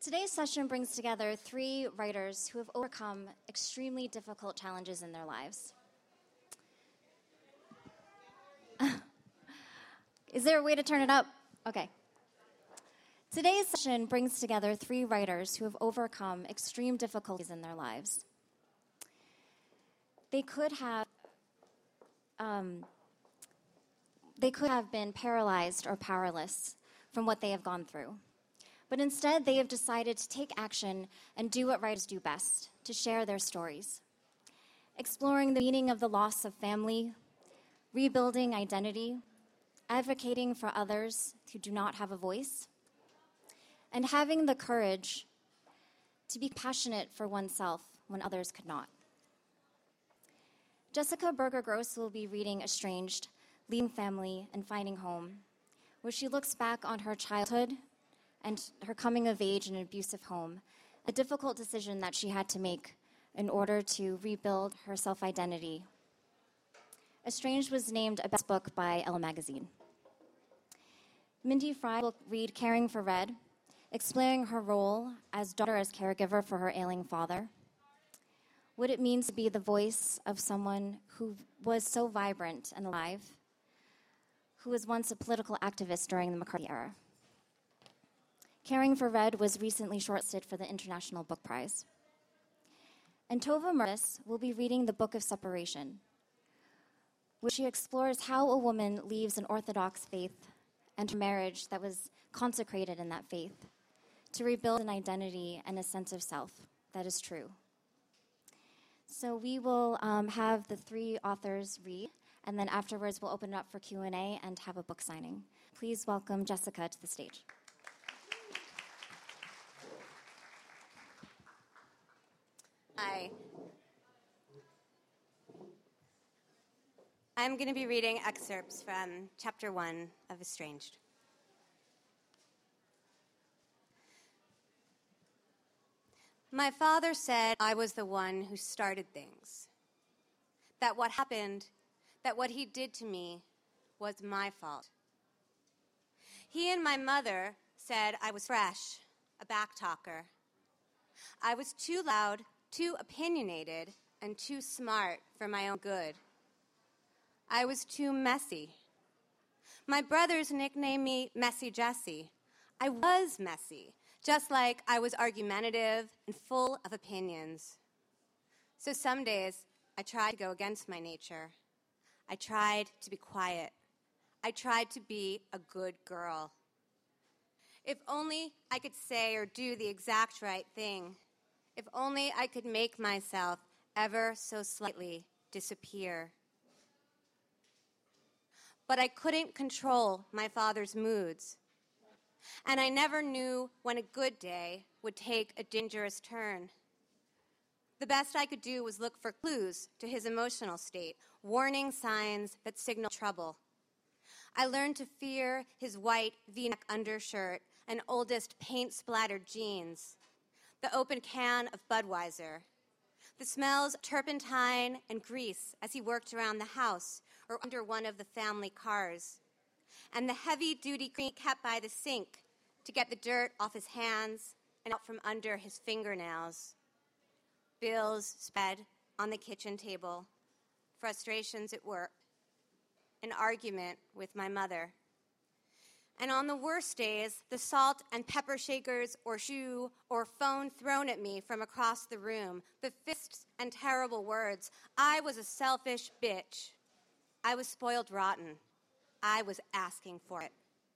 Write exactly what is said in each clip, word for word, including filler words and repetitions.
Today's session brings together three writers who have overcome extremely difficult challenges in their lives. Is there a way to turn it up? Okay. Today's session brings together three writers who have overcome extreme difficulties in their lives. They could have, um, they could have been paralyzed or powerless from what they have gone through. But instead, they have decided to take action and do what writers do best, to share their stories. Exploring the meaning of the loss of family, rebuilding identity, advocating for others who do not have a voice, and having the courage to be passionate for oneself when others could not. Jessica Berger-Gross will be reading Estranged, Leaving Family and Finding Home, where she looks back on her childhood and her coming of age in an abusive home, a difficult decision that she had to make in order to rebuild her self-identity. Estranged was named a best book by Elle magazine. Mindy Fry will read Caring for Red, exploring her role as daughter as caregiver for her ailing father. What it means to be the voice of someone who was so vibrant and alive, who was once a political activist during the McCarthy era. Caring for Red was recently shortlisted for the International Book Prize. And Tova Mervis will be reading The Book of Separation, where she explores how a woman leaves an Orthodox faith and a marriage that was consecrated in that faith to rebuild an identity and a sense of self that is true. So we will um, have the three authors read, and then afterwards we'll open it up for Q and A and have a book signing. Please welcome Jessica to the stage. Hi. I'm going to be reading excerpts from chapter one of Estranged. My father said I was the one who started things. That what happened, that what he did to me was my fault. He and my mother said I was fresh, a backtalker. I was too loud, too opinionated, and too smart for my own good. I was too messy. My brothers nicknamed me Messy Jessie. I was messy, just like I was argumentative and full of opinions. So some days, I tried to go against my nature. I tried to be quiet. I tried to be a good girl. If only I could say or do the exact right thing. If only I could make myself ever so slightly disappear. But I couldn't control my father's moods. And I never knew when a good day would take a dangerous turn. The best I could do was look for clues to his emotional state, warning signs that signal trouble. I learned to fear his white V-neck undershirt and oldest paint-splattered jeans, the open can of Budweiser, the smells of turpentine and grease as he worked around the house or under one of the family cars, and the heavy-duty cream kept by the sink to get the dirt off his hands and out from under his fingernails. Bills spread on the kitchen table, frustrations at work, an argument with my mother. And on the worst days, the salt and pepper shakers or shoe or phone thrown at me from across the room, the fists and terrible words. I was a selfish bitch. I was spoiled rotten. I was asking for it.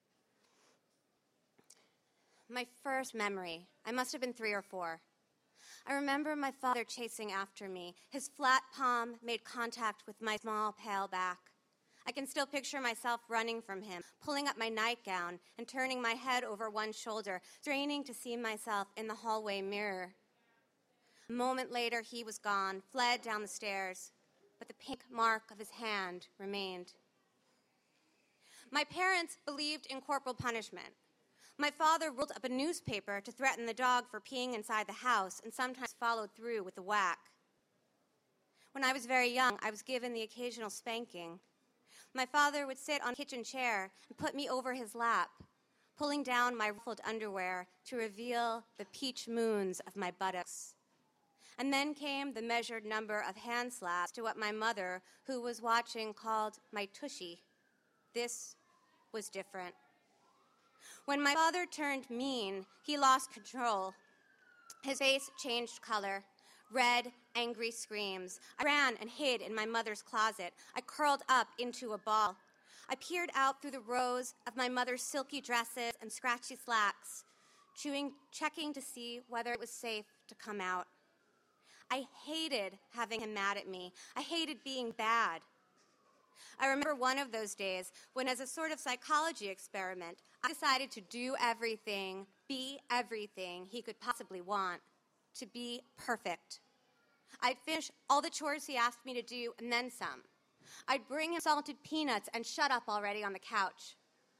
My first memory, I must have been three or four. I remember my father chasing after me. His flat palm made contact with my small, pale back. I can still picture myself running from him, pulling up my nightgown and turning my head over one shoulder, straining to see myself in the hallway mirror. A moment later, he was gone, fled down the stairs, but the pink mark of his hand remained. My parents believed in corporal punishment. My father rolled up a newspaper to threaten the dog for peeing inside the house and sometimes followed through with a whack. When I was very young, I was given the occasional spanking. My father would sit on a kitchen chair and put me over his lap, pulling down my ruffled underwear to reveal the peach moons of my buttocks. And then came the measured number of hand slaps to what my mother, who was watching, called my tushy. This was different. When my father turned mean, he lost control. His face changed color. Red, angry screams. I ran and hid in my mother's closet. I curled up into a ball. I peered out through the rows of my mother's silky dresses and scratchy slacks, chewing, checking to see whether it was safe to come out. I hated having him mad at me. I hated being bad. I remember one of those days when, as a sort of psychology experiment, I decided to do everything, be everything he could possibly want, to be perfect. I'd finish all the chores he asked me to do and then some. I'd bring him salted peanuts and shut up already on the couch.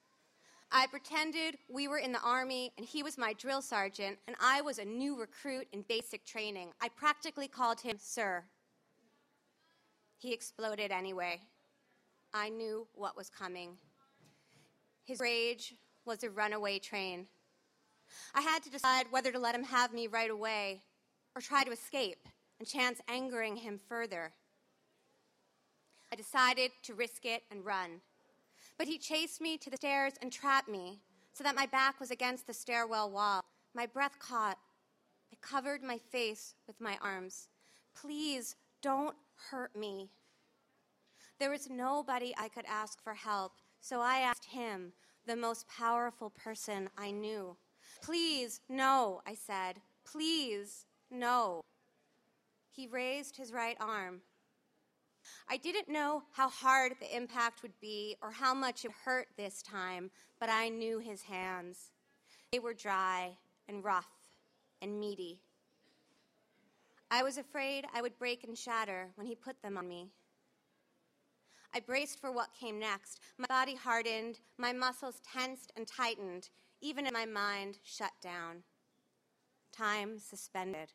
I pretended we were in the Army and he was my drill sergeant and I was a new recruit in basic training. I practically called him sir. He exploded anyway. I knew what was coming. His rage was a runaway train. I had to decide whether to let him have me right away or try to escape and chance angering him further. I decided to risk it and run. But he chased me to the stairs and trapped me so that my back was against the stairwell wall. My breath caught. I covered my face with my arms. Please don't hurt me. There was nobody I could ask for help, so I asked him, the most powerful person I knew. Please, no, I said. Please, no. He raised his right arm. I didn't know how hard the impact would be or how much it hurt this time, but I knew his hands. They were dry and rough and meaty. I was afraid I would break and shatter when he put them on me. I braced for what came next. My body hardened, my muscles tensed and tightened, even as my mind shut down. Time suspended.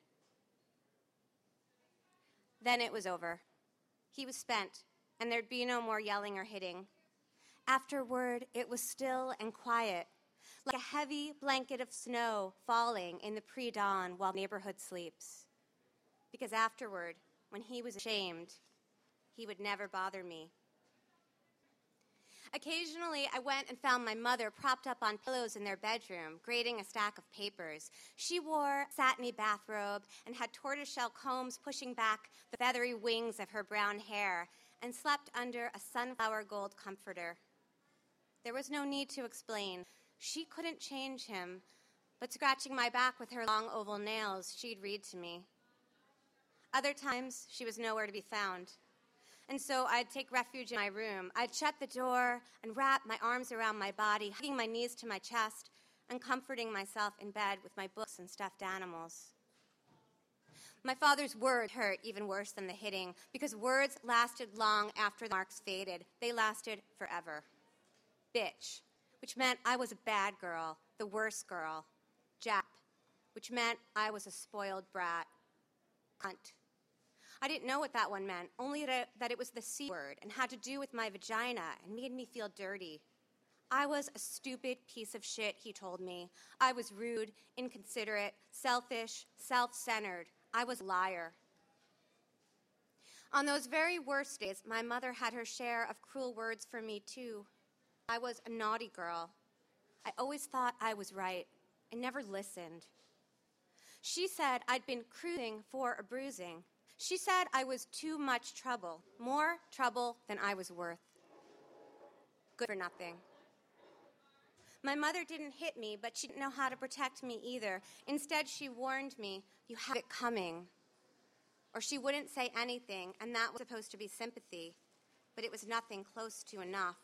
Then it was over. He was spent, and there'd be no more yelling or hitting. Afterward, it was still and quiet, like a heavy blanket of snow falling in the pre-dawn while the neighborhood sleeps. Because afterward, when he was ashamed, he would never bother me. Occasionally, I went and found my mother propped up on pillows in their bedroom, grading a stack of papers. She wore a satiny bathrobe and had tortoiseshell combs pushing back the feathery wings of her brown hair, and slept under a sunflower gold comforter. There was no need to explain. She couldn't change him, but scratching my back with her long oval nails, she'd read to me. Other times, she was nowhere to be found. And so I'd take refuge in my room. I'd shut the door and wrap my arms around my body, hugging my knees to my chest and comforting myself in bed with my books and stuffed animals. My father's words hurt even worse than the hitting, because words lasted long after the marks faded. They lasted forever. Bitch, which meant I was a bad girl, the worst girl. Jap, which meant I was a spoiled brat. Cunt. I didn't know what that one meant, only that, that it was the C word and had to do with my vagina and made me feel dirty. I was a stupid piece of shit, he told me. I was rude, inconsiderate, selfish, self-centered. I was a liar. On those very worst days, my mother had her share of cruel words for me, too. I was a naughty girl. I always thought I was right. I never listened. She said I'd been cruising for a bruising. She said I was too much trouble, more trouble than I was worth. Good for nothing. My mother didn't hit me, but she didn't know how to protect me either. Instead, she warned me, you have it coming. Or she wouldn't say anything, and that was supposed to be sympathy, but it was nothing close to enough.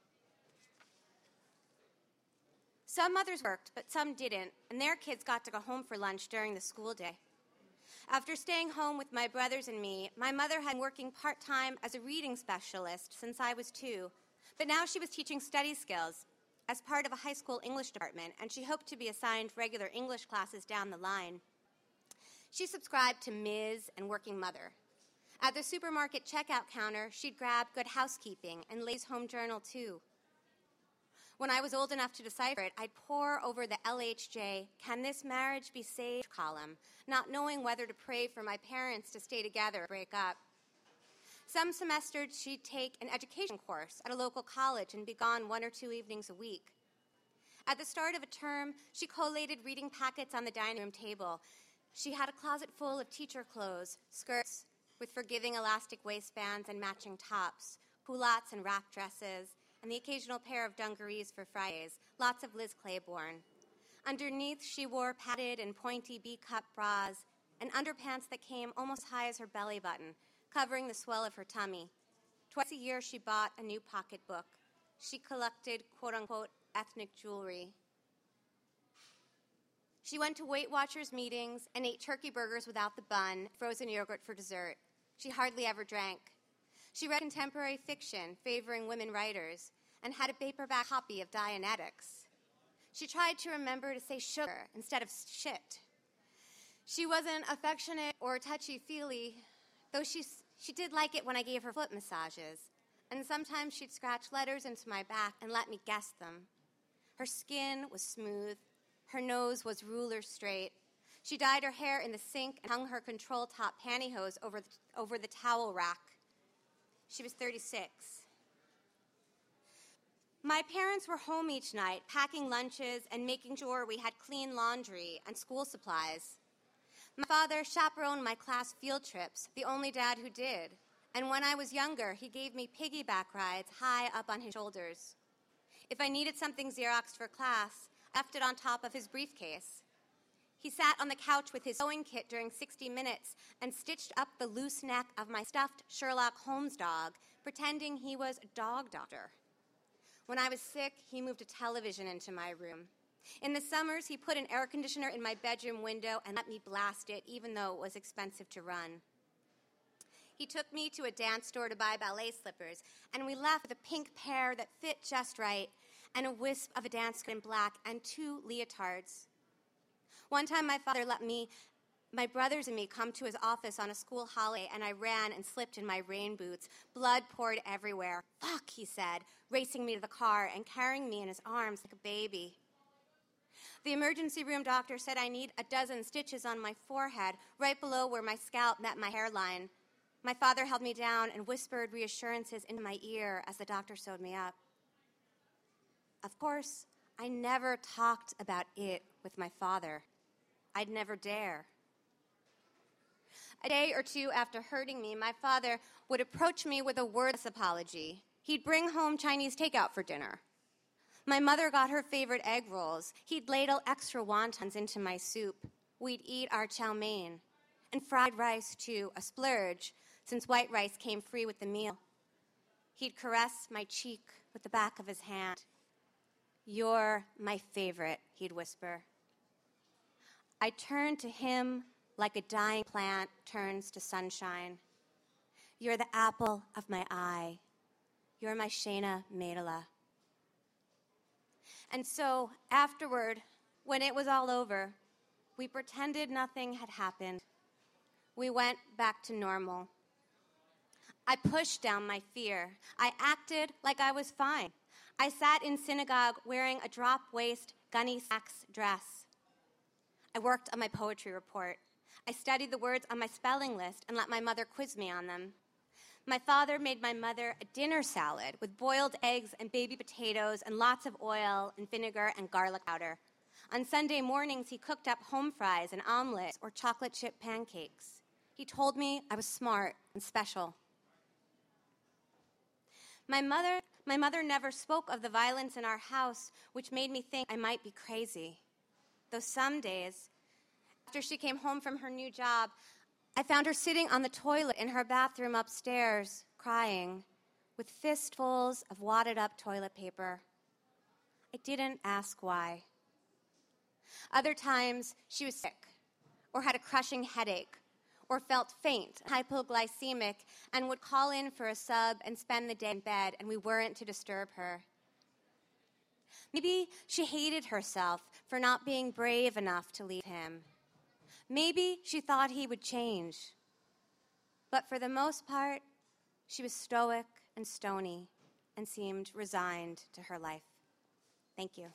Some mothers worked, but some didn't, and their kids got to go home for lunch during the school day. After staying home with my brothers and me, my mother had been working part-time as a reading specialist since I was two, but now she was teaching study skills as part of a high school English department, and she hoped to be assigned regular English classes down the line. She subscribed to Miz and Working Mother. At the supermarket checkout counter, she'd grab Good Housekeeping and Lay's Home Journal, too. When I was old enough to decipher it, I'd pore over the L H J, "Can this marriage be saved?" column, not knowing whether to pray for my parents to stay together or break up. Some semesters, she'd take an education course at a local college and be gone one or two evenings a week. At the start of a term, she collated reading packets on the dining room table. She had a closet full of teacher clothes, skirts with forgiving elastic waistbands and matching tops, culottes and wrap dresses, and the occasional pair of dungarees for Fridays, lots of Liz Claiborne. Underneath, she wore padded and pointy B-cup bras and underpants that came almost high as her belly button, covering the swell of her tummy. Twice a year, she bought a new pocketbook. She collected, quote-unquote, ethnic jewelry. She went to Weight Watchers meetings and ate turkey burgers without the bun, frozen yogurt for dessert. She hardly ever drank. She read contemporary fiction favoring women writers and had a paperback copy of Dianetics. She tried to remember to say sugar instead of shit. She wasn't affectionate or touchy-feely, though she, she did like it when I gave her foot massages. And sometimes she'd scratch letters into my back and let me guess them. Her skin was smooth. Her nose was ruler straight. She dyed her hair in the sink and hung her control top pantyhose over the, over the towel rack. She was thirty-six. My parents were home each night, packing lunches and making sure we had clean laundry and school supplies. My father chaperoned my class field trips, the only dad who did. And when I was younger, he gave me piggyback rides high up on his shoulders. If I needed something Xeroxed for class, I left it on top of his briefcase. He sat on the couch with his sewing kit during sixty minutes and stitched up the loose neck of my stuffed Sherlock Holmes dog, pretending he was a dog doctor. When I was sick, he moved a television into my room. In the summers, he put an air conditioner in my bedroom window and let me blast it, even though it was expensive to run. He took me to a dance store to buy ballet slippers, and we left with a pink pair that fit just right, and a wisp of a dance skirt in black, and two leotards. One time, my father let me, my brothers and me come to his office on a school holiday, and I ran and slipped in my rain boots. Blood poured everywhere. "Fuck," he said, racing me to the car and carrying me in his arms like a baby. The emergency room doctor said I need a dozen stitches on my forehead, right below where my scalp met my hairline. My father held me down and whispered reassurances into my ear as the doctor sewed me up. Of course, I never talked about it with my father. I'd never dare. A day or two after hurting me, my father would approach me with a wordless apology. He'd bring home Chinese takeout for dinner. My mother got her favorite egg rolls. He'd ladle extra wontons into my soup. We'd eat our chow mein. And fried rice, too, a splurge, since white rice came free with the meal. He'd caress my cheek with the back of his hand. "You're my favorite," he'd whisper. I turned to him like a dying plant turns to sunshine. "You're the apple of my eye. You're my Shayna Maidala." And so, afterward, when it was all over, we pretended nothing had happened. We went back to normal. I pushed down my fear. I acted like I was fine. I sat in synagogue wearing a drop-waist Gunny Sacks dress. I worked on my poetry report. I studied the words on my spelling list and let my mother quiz me on them. My father made my mother a dinner salad with boiled eggs and baby potatoes and lots of oil and vinegar and garlic powder. On Sunday mornings, he cooked up home fries and omelets or chocolate chip pancakes. He told me I was smart and special. My mother, my mother never spoke of the violence in our house, which made me think I might be crazy. Though some days, after she came home from her new job, I found her sitting on the toilet in her bathroom upstairs, crying, with fistfuls of wadded-up toilet paper. I didn't ask why. Other times, she was sick, or had a crushing headache, or felt faint, hypoglycemic, and would call in for a sub and spend the day in bed, and we weren't to disturb her. Maybe she hated herself for not being brave enough to leave him. Maybe she thought he would change. But for the most part, she was stoic and stony and seemed resigned to her life. Thank you.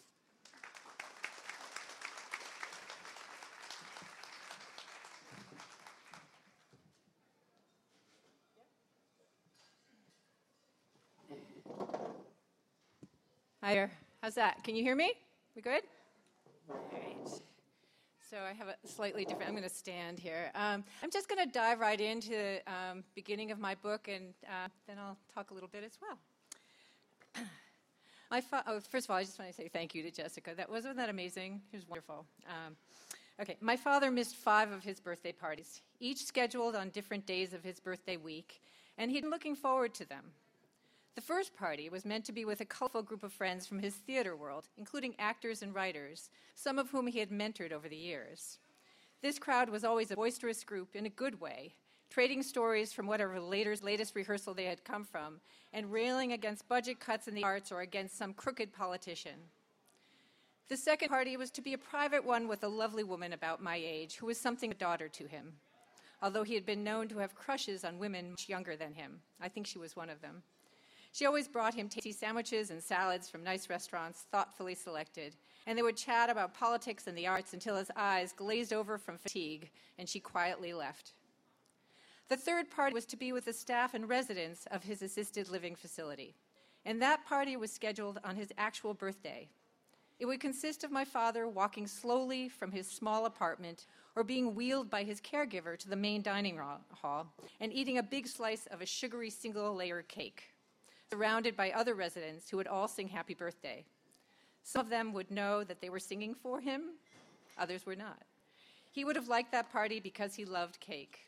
Hi there. How's that? Can you hear me? We good? All right. So I have a slightly different, I'm going to stand here. Um, I'm just going to dive right into the um, beginning of my book, and uh, then I'll talk a little bit as well. My fa- oh, first of all, I just want to say thank you to Jessica. That wasn't that amazing? It was wonderful. Um, okay, my father missed five of his birthday parties, each scheduled on different days of his birthday week, and he'd been looking forward to them. The first party was meant to be with a colorful group of friends from his theater world, including actors and writers, some of whom he had mentored over the years. This crowd was always a boisterous group in a good way, trading stories from whatever later's latest rehearsal they had come from, and railing against budget cuts in the arts or against some crooked politician. The second party was to be a private one with a lovely woman about my age, who was something of a daughter to him, although he had been known to have crushes on women much younger than him. I think she was one of them. She always brought him tasty sandwiches and salads from nice restaurants, thoughtfully selected, and they would chat about politics and the arts until his eyes glazed over from fatigue, and she quietly left. The third party was to be with the staff and residents of his assisted living facility, and that party was scheduled on his actual birthday. It would consist of my father walking slowly from his small apartment or being wheeled by his caregiver to the main dining hall and eating a big slice of a sugary single-layer cake, surrounded by other residents who would all sing happy birthday. Some of them would know that they were singing for him, others were not. He would have liked that party because he loved cake.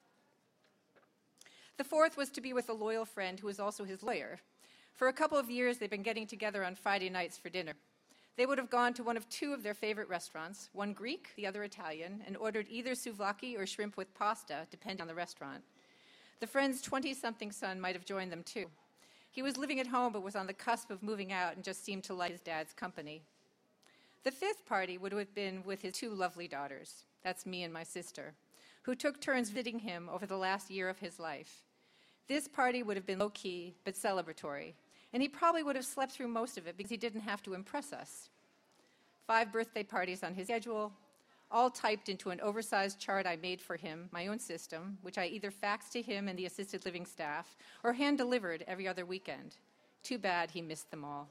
The fourth was to be with a loyal friend who was also his lawyer. For a couple of years, they'd been getting together on Friday nights for dinner. They would have gone to one of two of their favorite restaurants, one Greek, the other Italian, and ordered either souvlaki or shrimp with pasta, depending on the restaurant. The friend's twenty-something son might have joined them too. He was living at home but was on the cusp of moving out and just seemed to like his dad's company. The fifth party would have been with his two lovely daughters, that's me and my sister, who took turns visiting him over the last year of his life. This party would have been low-key but celebratory, and he probably would have slept through most of it because he didn't have to impress us. Five birthday parties on his schedule, all typed into an oversized chart I made for him, my own system, which I either faxed to him and the assisted living staff or hand-delivered every other weekend. Too bad he missed them all.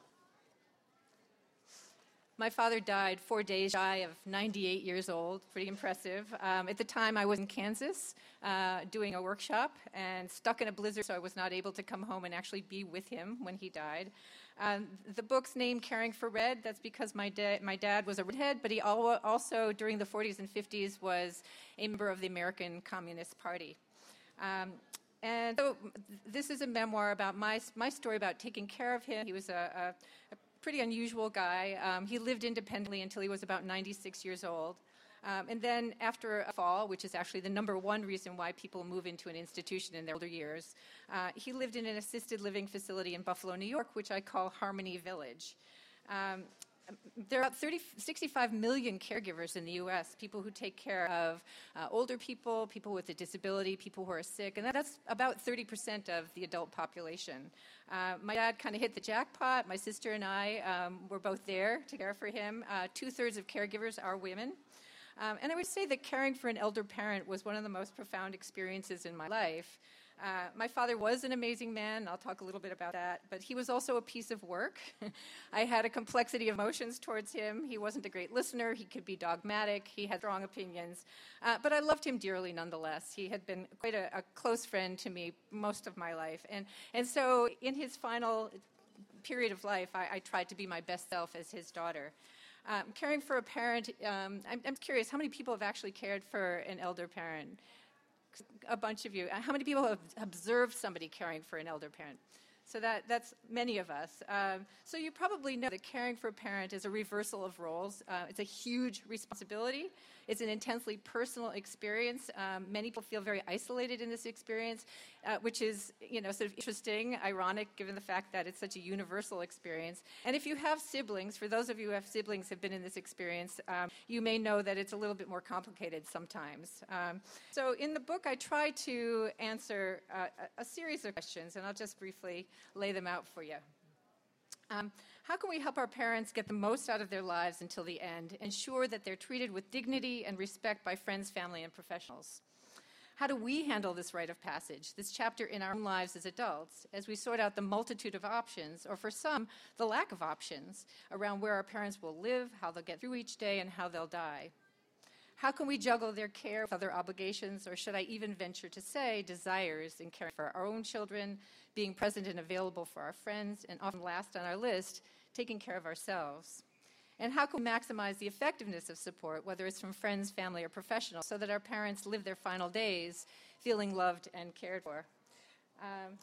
My father died four days shy of ninety-eight years old, pretty impressive. Um, at the time, I was in Kansas uh, doing a workshop and stuck in a blizzard, so I was not able to come home and actually be with him when he died. Um, the book's name, Caring for Red, that's because my, da- my dad was a redhead, but he al- also, during the forties and fifties, was a member of the American Communist Party. Um, and so this is a memoir about my, my story about taking care of him. He was a, a, a pretty unusual guy. Um, he lived independently until he was about ninety-six years old. Um, and then after a fall, which is actually the number one reason why people move into an institution in their older years, uh, he lived in an assisted living facility in Buffalo, New York, which I call Harmony Village. Um, There are thirty, sixty-five million caregivers in the U S, people who take care of uh, older people, people with a disability, people who are sick, and that's about thirty percent of the adult population. Uh, my dad kind of hit the jackpot. My sister and I um, were both there to care for him. Uh, two-thirds of caregivers are women. Um, and I would say that caring for an elder parent was one of the most profound experiences in my life. Uh, my father was an amazing man. I'll talk a little bit about that. But he was also a piece of work. I had a complexity of emotions towards him. He wasn't a great listener. He could be dogmatic. He had strong opinions. Uh, but I loved him dearly nonetheless. He had been quite a, a close friend to me most of my life. And, and so in his final period of life, I, I tried to be my best self as his daughter. Um, caring for a parent, um, I'm, I'm curious, how many people have actually cared for an elder parent? A bunch of you. How many people have observed somebody caring for an elder parent? So that, that's many of us. Um, so you probably know that caring for a parent is a reversal of roles. Uh, it's a huge responsibility. It's an intensely personal experience. Um, many people feel very isolated in this experience, uh, which is, you know, sort of interesting, ironic, given the fact that it's such a universal experience. And if you have siblings, for those of you who have siblings who have been in this experience, um, you may know that it's a little bit more complicated sometimes. Um, so in the book, I try to answer uh, a, a series of questions, and I'll just briefly lay them out for you. Um, how can we help our parents get the most out of their lives until the end, ensure that they're treated with dignity and respect by friends, family, and professionals? How do we handle this rite of passage, this chapter in our own lives as adults, as we sort out the multitude of options, or for some, the lack of options, around where our parents will live, how they'll get through each day, and how they'll die? How can we juggle their care with other obligations, or should I even venture to say desires in caring for our own children, being present and available for our friends, and often last on our list, taking care of ourselves? And how can we maximize the effectiveness of support, whether it's from friends, family, or professionals, so that our parents live their final days feeling loved and cared for? Um,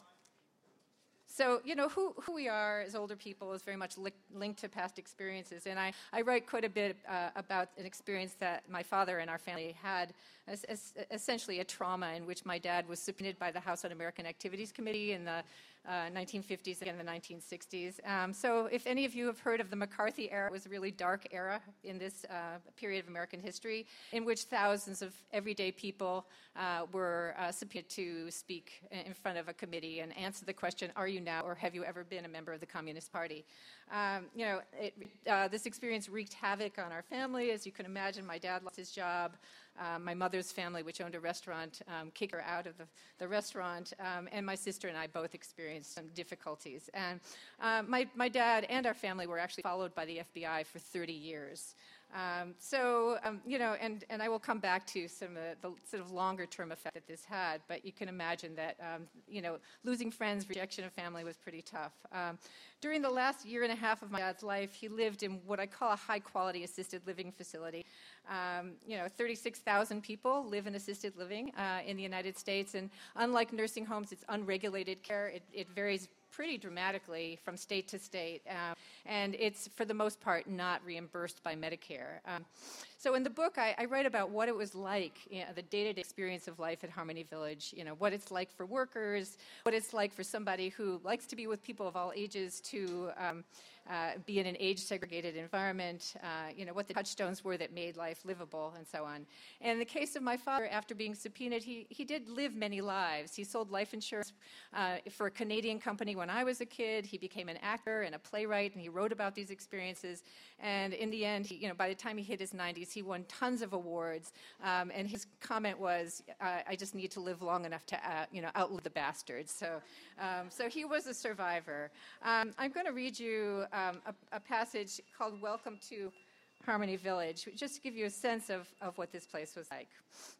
So, you know, who, who we are as older people is very much li- linked to past experiences. And I, I write quite a bit uh, about an experience that my father and our family had, as, as essentially a trauma in which my dad was subpoenaed by the House Un-American Activities Committee in the uh, nineteen fifties and the nineteen sixties. Um, so if any of you have heard of the McCarthy era, it was a really dark era in this uh, period of American history in which thousands of everyday people uh, were uh, subpoenaed to speak in front of a committee and answer the question, are you now or have you ever been a member of the Communist Party? Um, you know, it, uh, this experience wreaked havoc on our family. As you can imagine, my dad lost his job. Um, my mother's family, which owned a restaurant, um, kicked her out of the, the restaurant, um, and my sister and I both experienced some difficulties. And uh, my, my dad and our family were actually followed by the F B I for thirty years. Um, so, um, you know, and, and I will come back to some of the, the sort of longer-term effect that this had, but you can imagine that, um, you know, losing friends, rejection of family was pretty tough. Um, during the last year and a half of my dad's life, he lived in what I call a high-quality assisted living facility. Um, you know, thirty-six thousand people live in assisted living uh, in the United States, and unlike nursing homes, it's unregulated care. It, it varies pretty dramatically from state to state, um, and it's, for the most part, not reimbursed by Medicare. Um, so in the book, I, I write about what it was like, you know, the day-to-day experience of life at Harmony Village, you know, what it's like for workers, what it's like for somebody who likes to be with people of all ages to um, uh, be in an age-segregated environment, uh, you know, what the touchstones were that made life livable, and so on. And in the case of my father, after being subpoenaed, he, he did live many lives. He sold life insurance uh, for a Canadian company when I was a kid. He became an actor and a playwright, and he wrote about these experiences. And in the end, he, you know, by the time he hit his nineties, he won tons of awards. Um, and his comment was, uh, "I just need to live long enough to, uh, you know, outlive the bastards." So, um, so he was a survivor. Um, I'm going to read you um, a, a passage called "Welcome to Harmony Village," just to give you a sense of, of what this place was like.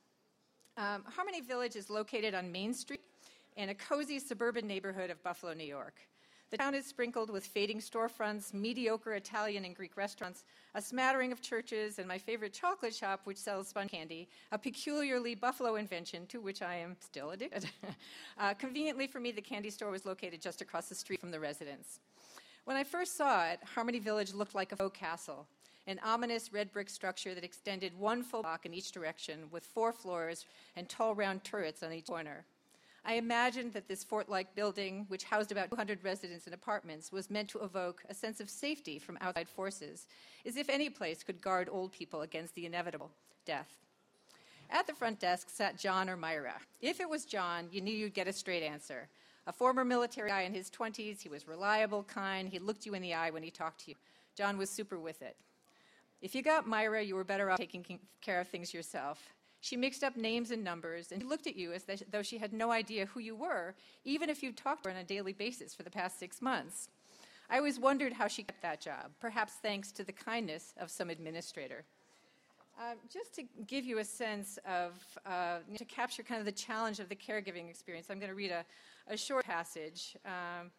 Um, Harmony Village is located on Main Street in a cozy suburban neighborhood of Buffalo, New York. The town is sprinkled with fading storefronts, mediocre Italian and Greek restaurants, a smattering of churches, and my favorite chocolate shop, which sells sponge candy, a peculiarly Buffalo invention to which I am still addicted. uh, conveniently for me, the candy store was located just across the street from the residence. When I first saw it, Harmony Village looked like a faux castle, an ominous red brick structure that extended one full block in each direction with four floors and tall round turrets on each corner. I imagined that this fort-like building, which housed about two hundred residents and apartments, was meant to evoke a sense of safety from outside forces, as if any place could guard old people against the inevitable death. At the front desk sat John or Myra. If it was John, you knew you'd get a straight answer. A former military guy in his twenties, he was reliable, kind, he looked you in the eye when he talked to you. John was super with it. If you got Myra, you were better off taking care of things yourself. She mixed up names and numbers, and she looked at you as though she had no idea who you were, even if you talked to her on a daily basis for the past six months. I always wondered how she kept that job, perhaps thanks to the kindness of some administrator. Uh, just to give you a sense of, uh, to capture kind of the challenge of the caregiving experience, I'm going to read a, a short passage. Um,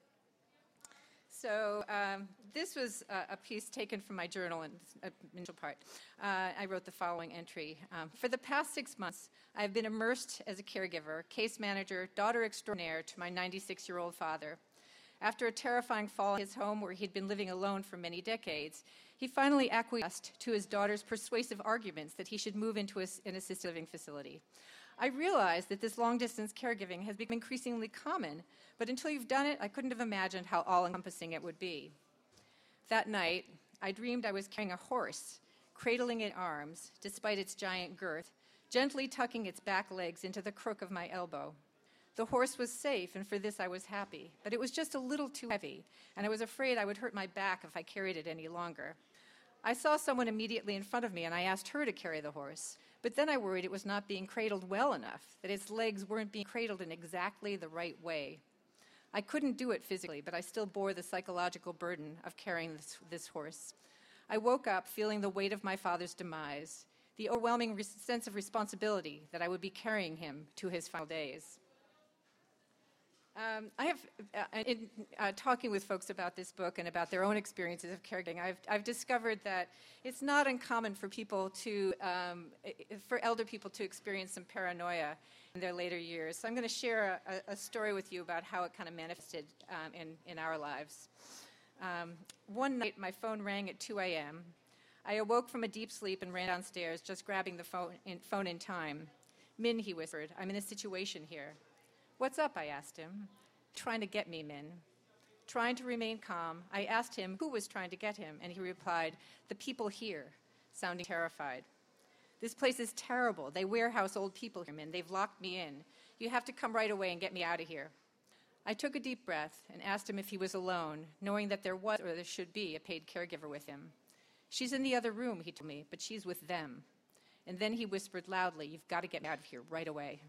So um, this was a, a piece taken from my journal in the initial part. Uh, I wrote the following entry. Um, For the past six months, I've been immersed as a caregiver, case manager, daughter extraordinaire to my ninety-six-year-old father. After a terrifying fall in his home where he'd been living alone for many decades, he finally acquiesced to his daughter's persuasive arguments that he should move into a, an assisted living facility. I realized that this long-distance caregiving has become increasingly common, but until you've done it, I couldn't have imagined how all-encompassing it would be. That night, I dreamed I was carrying a horse, cradling it in arms, despite its giant girth, gently tucking its back legs into the crook of my elbow. The horse was safe, and for this I was happy, but it was just a little too heavy, and I was afraid I would hurt my back if I carried it any longer. I saw someone immediately in front of me, and I asked her to carry the horse, but then I worried it was not being cradled well enough, that its legs weren't being cradled in exactly the right way. I couldn't do it physically, but I still bore the psychological burden of carrying this, this horse. I woke up feeling the weight of my father's demise, the overwhelming re- sense of responsibility that I would be carrying him to his final days. Um, I have, uh, in uh, talking with folks about this book and about their own experiences of caregiving, I've, I've discovered that it's not uncommon for people to, um, for elder people to experience some paranoia in their later years. So I'm going to share a, a story with you about how it kind of manifested um, in, in our lives. Um, one night, my phone rang at two a.m. I awoke from a deep sleep and ran downstairs, just grabbing the phone in, phone in time. "Min," he whispered, "I'm in a situation here." "What's up?" I asked him. "Trying to get me, Min." Trying to remain calm, I asked him who was trying to get him, and he replied, "The people here," sounding terrified. "This place is terrible. They warehouse old people here, Min. They've locked me in. You have to come right away and get me out of here." I took a deep breath and asked him if he was alone, knowing that there was, or there should be, a paid caregiver with him. "She's in the other room," he told me, "but she's with them." And then he whispered loudly, "You've got to get me out of here right away."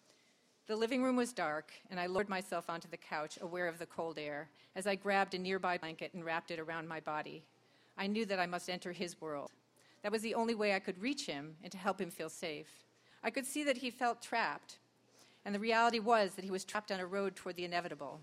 The living room was dark, and I lowered myself onto the couch, aware of the cold air, as I grabbed a nearby blanket and wrapped it around my body. I knew that I must enter his world. That was the only way I could reach him and to help him feel safe. I could see that he felt trapped, and the reality was that he was trapped on a road toward the inevitable.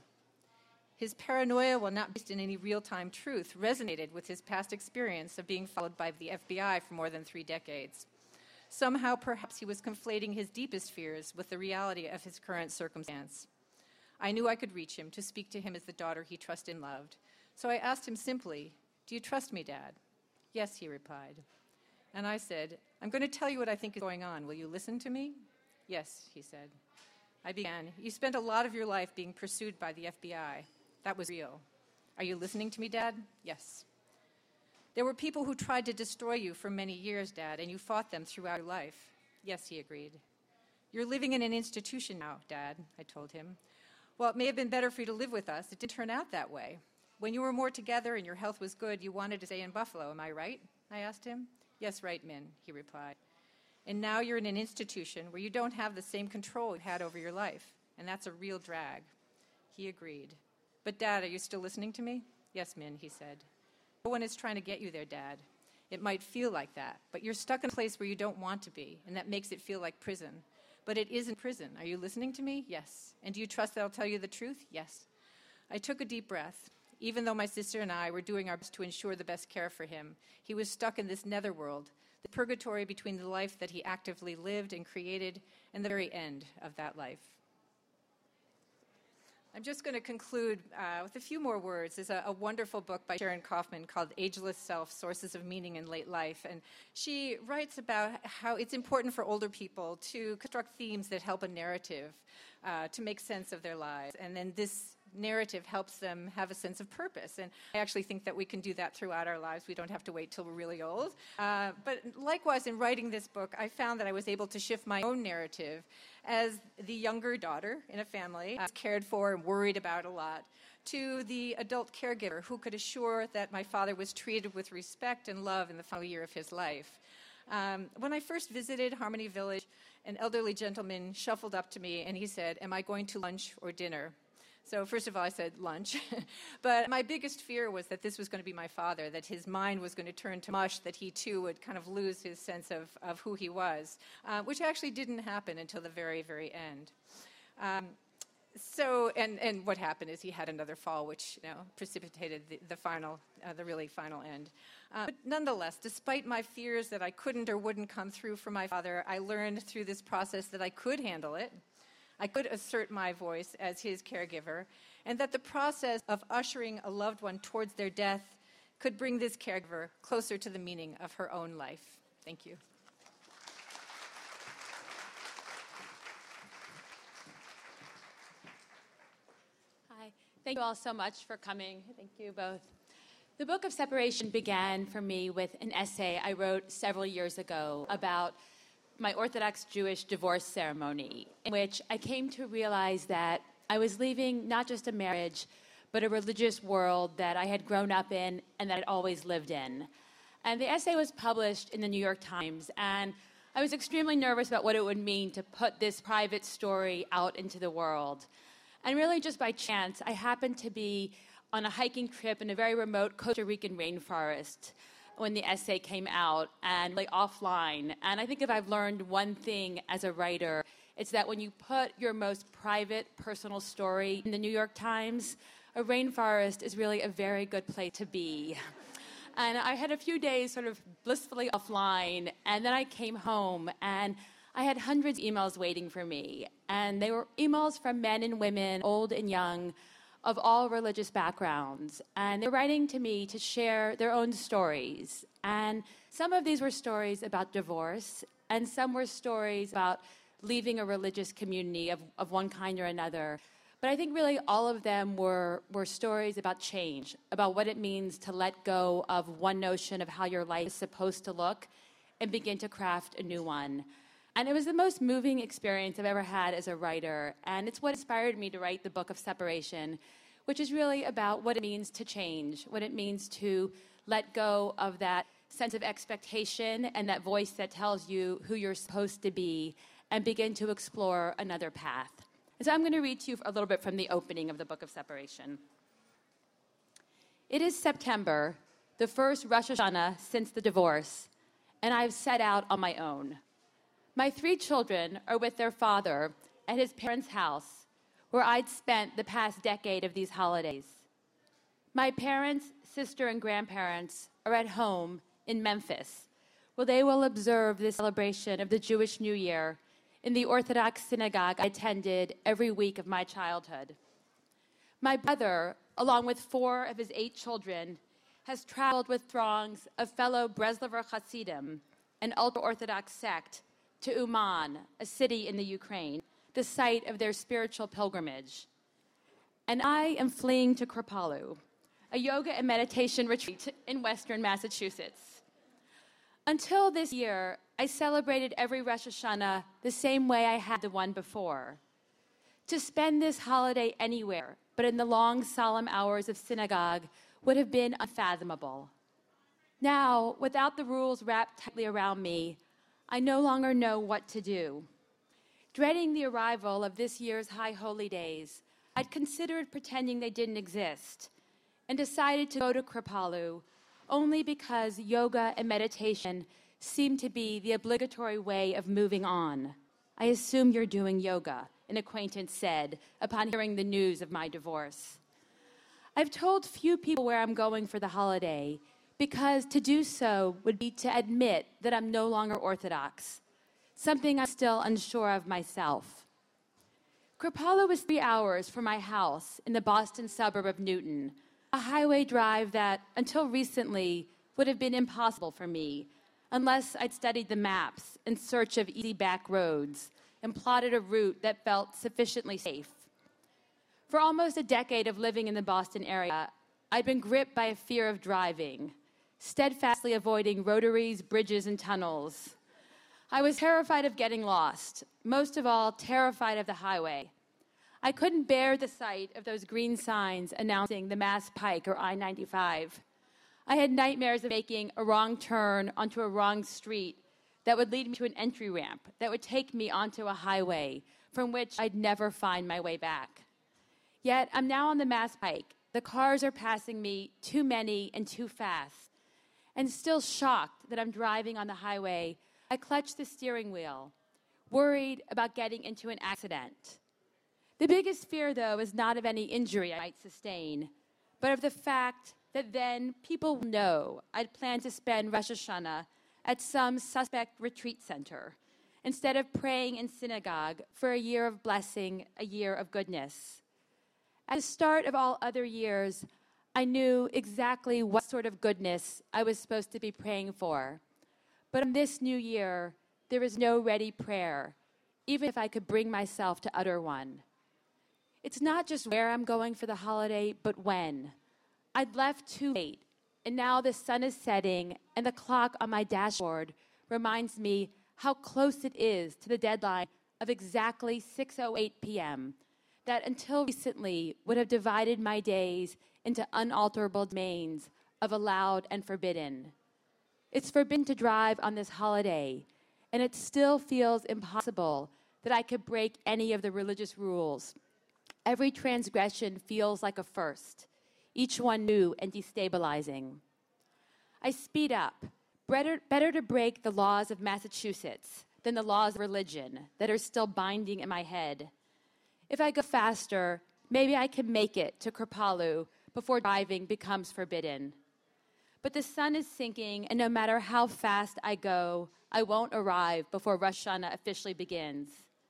His paranoia, while not based in any real-time truth, resonated with his past experience of being followed by the F B I for more than three decades. Somehow, perhaps he was conflating his deepest fears with the reality of his current circumstance. I knew I could reach him, to speak to him as the daughter he trusted and loved. So I asked him simply, "Do you trust me, Dad?" "Yes," he replied. And I said, "I'm going to tell you what I think is going on. Will you listen to me?" "Yes," he said. I began, "You spent a lot of your life being pursued by the F B I. That was real. Are you listening to me, Dad?" "Yes." "There were people who tried to destroy you for many years, Dad, and you fought them throughout your life." "Yes," he agreed. "You're living in an institution now, Dad," I told him. "Well, it may have been better for you to live with us. It didn't turn out that way. When you were more together and your health was good, you wanted to stay in Buffalo. Am I right?" I asked him. "Yes, right, Min," he replied. "And now you're in an institution where you don't have the same control you had over your life, and that's a real drag." He agreed. "But, Dad, are you still listening to me?" "Yes, Min," he said. "No one is trying to get you there, Dad. It might feel like that, but you're stuck in a place where you don't want to be, and that makes it feel like prison. But it isn't prison. Are you listening to me?" "Yes." "And do you trust that I'll tell you the truth?" "Yes." I took a deep breath. Even though my sister and I were doing our best to ensure the best care for him, he was stuck in this netherworld, the purgatory between the life that he actively lived and created and the very end of that life. I'm just going to conclude uh, with a few more words. There's a, a wonderful book by Sharon Kaufman called Ageless Self, Sources of Meaning in Late Life. And she writes about how it's important for older people to construct themes that help a narrative uh, to make sense of their lives. And then this narrative helps them have a sense of purpose. And I actually think that we can do that throughout our lives. We don't have to wait till we're really old. Uh, but likewise, in writing this book, I found that I was able to shift my own narrative as the younger daughter in a family, uh, cared for and worried about a lot, to the adult caregiver who could assure that my father was treated with respect and love in the final year of his life. Um, when I first visited Harmony Village, an elderly gentleman shuffled up to me and he said, "Am I going to lunch or dinner?" So first of all, I said lunch. But my biggest fear was that this was going to be my father, that his mind was going to turn to mush, that he too would kind of lose his sense of, of who he was, uh, which actually didn't happen until the very, very end. Um, so, and, and what happened is he had another fall, which you know, precipitated the, the final, uh, the really final end. Uh, but nonetheless, despite my fears that I couldn't or wouldn't come through for my father, I learned through this process that I could handle it. I could assert my voice as his caregiver, and that the process of ushering a loved one towards their death could bring this caregiver closer to the meaning of her own life. Thank you. Hi. Thank you all so much for coming. Thank you both. The Book of Separation began for me with an essay I wrote several years ago about my Orthodox Jewish divorce ceremony, in which I came to realize that I was leaving not just a marriage, but a religious world that I had grown up in and that I'd always lived in. And the essay was published in the New York Times, and I was extremely nervous about what it would mean to put this private story out into the world. And really just by chance, I happened to be on a hiking trip in a very remote Costa Rican rainforest when the essay came out, and like offline. And I think if I've learned one thing as a writer, it's that when you put your most private, personal story in the New York Times, a rainforest is really a very good place to be. And I had a few days sort of blissfully offline, and then I came home, and I had hundreds of emails waiting for me. And they were emails from men and women, old and young, of all religious backgrounds. And they were writing to me to share their own stories. And some of these were stories about divorce, and some were stories about leaving a religious community of, of one kind or another. But I think really all of them were, were stories about change, about what it means to let go of one notion of how your life is supposed to look and begin to craft a new one. And it was the most moving experience I've ever had as a writer, and it's what inspired me to write the Book of Separation, which is really about what it means to change, what it means to let go of that sense of expectation and that voice that tells you who you're supposed to be, and begin to explore another path. And so I'm going to read to you a little bit from the opening of the Book of Separation. It is September, the first Rosh Hashanah since the divorce, and I've set out on my own. My three children are with their father at his parents' house, where I'd spent the past decade of these holidays. My parents, sister, and grandparents are at home in Memphis, where they will observe this celebration of the Jewish New Year in the Orthodox synagogue I attended every week of my childhood. My brother, along with four of his eight children, has traveled with throngs of fellow Breslover Hasidim, an ultra-Orthodox sect, to Uman, a city in the Ukraine, the site of their spiritual pilgrimage. And I am fleeing to Kripalu, a yoga and meditation retreat in western Massachusetts. Until this year, I celebrated every Rosh Hashanah the same way I had the one before. To spend this holiday anywhere but in the long, solemn hours of synagogue would have been unfathomable. Now, without the rules wrapped tightly around me, I no longer know what to do. Dreading the arrival of this year's High Holy Days, I'd considered pretending they didn't exist and decided to go to Kripalu only because yoga and meditation seemed to be the obligatory way of moving on. I assume you're doing yoga, an acquaintance said upon hearing the news of my divorce. I've told few people where I'm going for the holiday because to do so would be to admit that I'm no longer Orthodox, something I'm still unsure of myself. Kripalu was three hours from my house in the Boston suburb of Newton, a highway drive that, until recently, would have been impossible for me, unless I'd studied the maps in search of easy back roads and plotted a route that felt sufficiently safe. For almost a decade of living in the Boston area, I'd been gripped by a fear of driving, steadfastly avoiding rotaries, bridges, and tunnels. I was terrified of getting lost, most of all, terrified of the highway. I couldn't bear the sight of those green signs announcing the Mass Pike or I ninety-five. I had nightmares of making a wrong turn onto a wrong street that would lead me to an entry ramp that would take me onto a highway from which I'd never find my way back. Yet I'm now on the Mass Pike. The cars are passing me, too many and too fast. And still shocked that I'm driving on the highway, I clutch the steering wheel, worried about getting into an accident. The biggest fear, though, is not of any injury I might sustain, but of the fact that then people will know I'd planned to spend Rosh Hashanah at some suspect retreat center instead of praying in synagogue for a year of blessing, a year of goodness. At the start of all other years, I knew exactly what sort of goodness I was supposed to be praying for. But on this new year, there is no ready prayer, even if I could bring myself to utter one. It's not just where I'm going for the holiday, but when. I'd left too late, and now the sun is setting, and the clock on my dashboard reminds me how close it is to the deadline of exactly six oh eight p.m. that until recently would have divided my days into unalterable domains of allowed and forbidden. It's forbidden to drive on this holiday, and it still feels impossible that I could break any of the religious rules. Every transgression feels like a first, each one new and destabilizing. I speed up. Better, better to break the laws of Massachusetts than the laws of religion that are still binding in my head. If I go faster, maybe I can make it to Kripalu before driving becomes forbidden. But the sun is sinking, and no matter how fast I go, I won't arrive before Rosh Hashanah officially begins.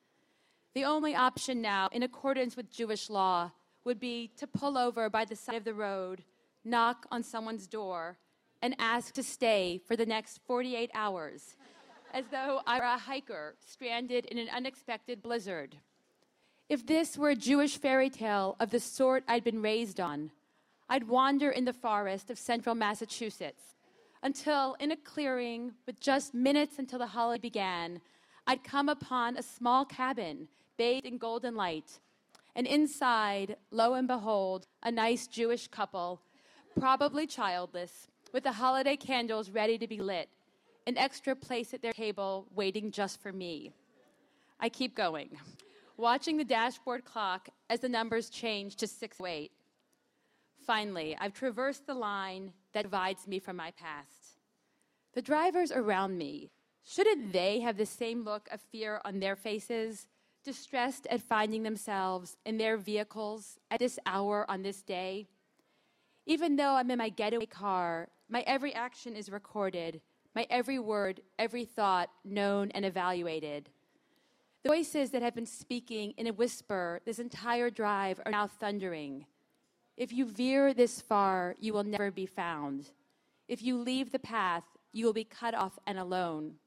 The only option now, in accordance with Jewish law, would be to pull over by the side of the road, knock on someone's door, and ask to stay for the next forty-eight hours, as though I were a hiker stranded in an unexpected blizzard. If this were a Jewish fairy tale of the sort I'd been raised on, I'd wander in the forest of central Massachusetts until, in a clearing with just minutes until the holiday began, I'd come upon a small cabin bathed in golden light, and inside, lo and behold, a nice Jewish couple, probably childless, with the holiday candles ready to be lit, an extra place at their table waiting just for me. I keep going, watching the dashboard clock as the numbers change to six oh eight. Finally, I've traversed the line that divides me from my past. The drivers around me, shouldn't they have the same look of fear on their faces, distressed at finding themselves in their vehicles at this hour on this day? Even though I'm in my getaway car, my every action is recorded, my every word, every thought known and evaluated. The voices that have been speaking in a whisper this entire drive are now thundering. If you veer this far, you will never be found. If you leave the path, you will be cut off and alone.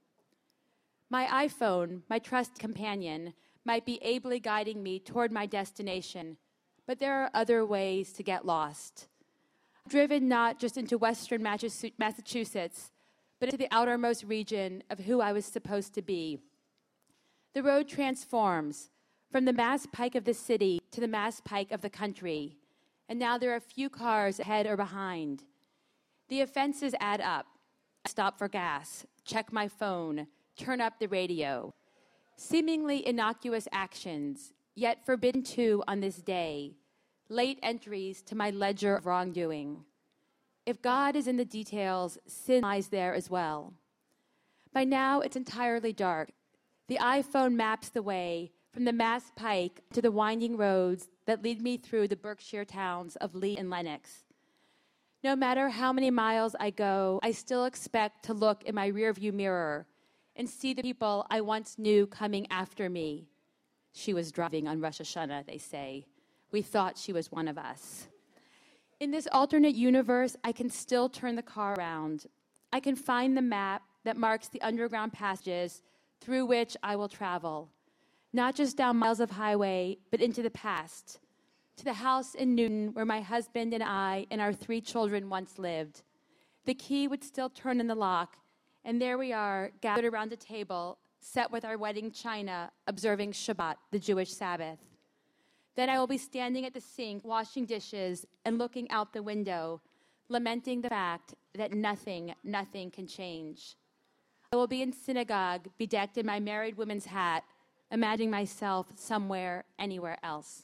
My iPhone, my trusted companion, might be ably guiding me toward my destination, but there are other ways to get lost. I've driven not just into western Massachusetts, but into the outermost region of who I was supposed to be. The road transforms from the Mass Pike of the city to the Mass Pike of the country, and now there are few cars ahead or behind. The offenses add up. I stop for gas, check my phone, turn up the radio. Seemingly innocuous actions, yet forbidden too on this day, late entries to my ledger of wrongdoing. If God is in the details, sin lies there as well. By now, it's entirely dark. The iPhone maps the way from the Mass Pike to the winding roads that lead me through the Berkshire towns of Lee and Lenox. No matter how many miles I go, I still expect to look in my rearview mirror and see the people I once knew coming after me. She was driving on Rosh Hashanah, they say. We thought she was one of us. In this alternate universe, I can still turn the car around. I can find the map that marks the underground passages through which I will travel, not just down miles of highway, but into the past, to the house in Newton where my husband and I and our three children once lived. The key would still turn in the lock, and there we are, gathered around a table, set with our wedding china, observing Shabbat, the Jewish Sabbath. Then I will be standing at the sink, washing dishes, and looking out the window, lamenting the fact that nothing, nothing can change. I will be in synagogue, bedecked in my married woman's hat, imagining myself somewhere, anywhere else.